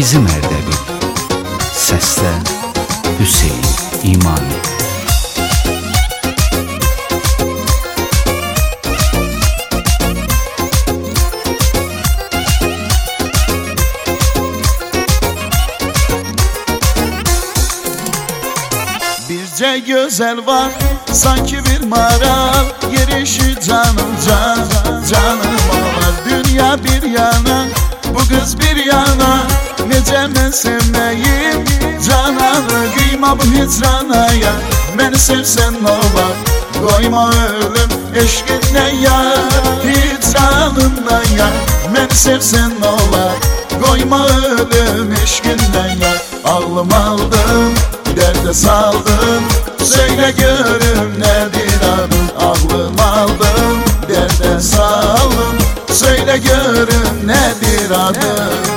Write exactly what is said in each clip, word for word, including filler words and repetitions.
bizim Ərdəbil. Səslə Hüseyn İmani. Bircə gözəl var, sanki bir maral, yerişi canım can, canım var. Dünya bir yana, bu kız bir yana, necə mən sevməyim cananı. Qıyma bu hicranaya, məni sevsən nə olar, qoyma ölüm eşqindən yar. Hicranından yar, məni sevsən nə olar, qoyma ölüm eşqindən yar. Ağlım aldım, derde saldım, söyle görüm nedir adın. Ağlım aldım, derde saldım, söyle görüm nedir adın.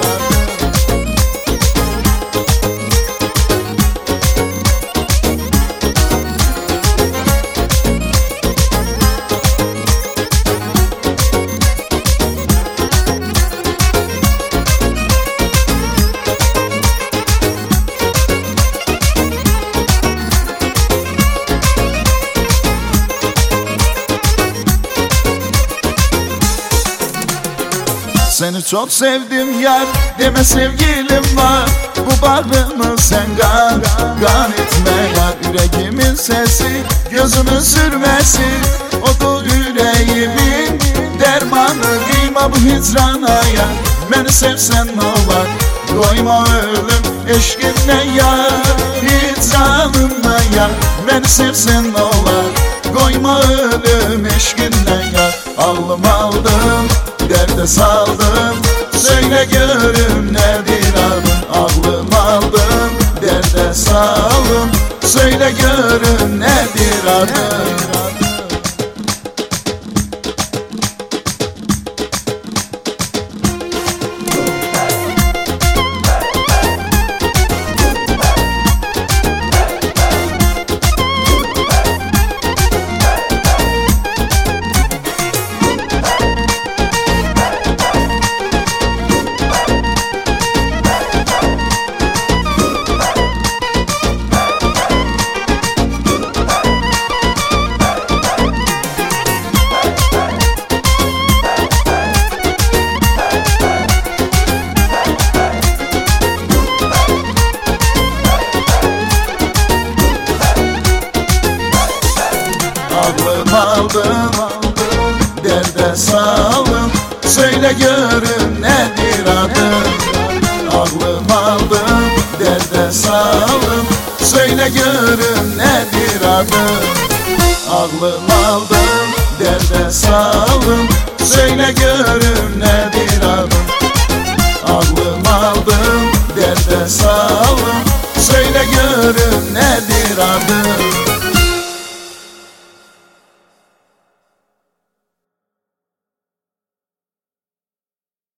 Seni çok sevdim yar, deme sevgilim var. Bu bağrımı sen kan, kan etme yar. Yüreğimin sesi, gözümün sürmesi, odur yüreğimin dermanı. Kıyma bu hicranaya, beni sevsen ne olur, koyma ölüm eşkinden yar. Hicranımdan yar, beni sevsen ne olur, koyma ölüm eşkinden yar. Ağlım aldım, derde saldım, söyle görüm nedir adın. Ağlım aldım, derde saldım, söyle görüm nedir adın. Ağlım aldım, derde saldım, söyle görüm nedir adın. Ağlım aldım, derde saldım, söyle görüm nedir adın. Ağlım aldım, derde saldım, söyle görüm nedir adın. Ağlım aldım, derde saldım, söyle görüm nedir adın.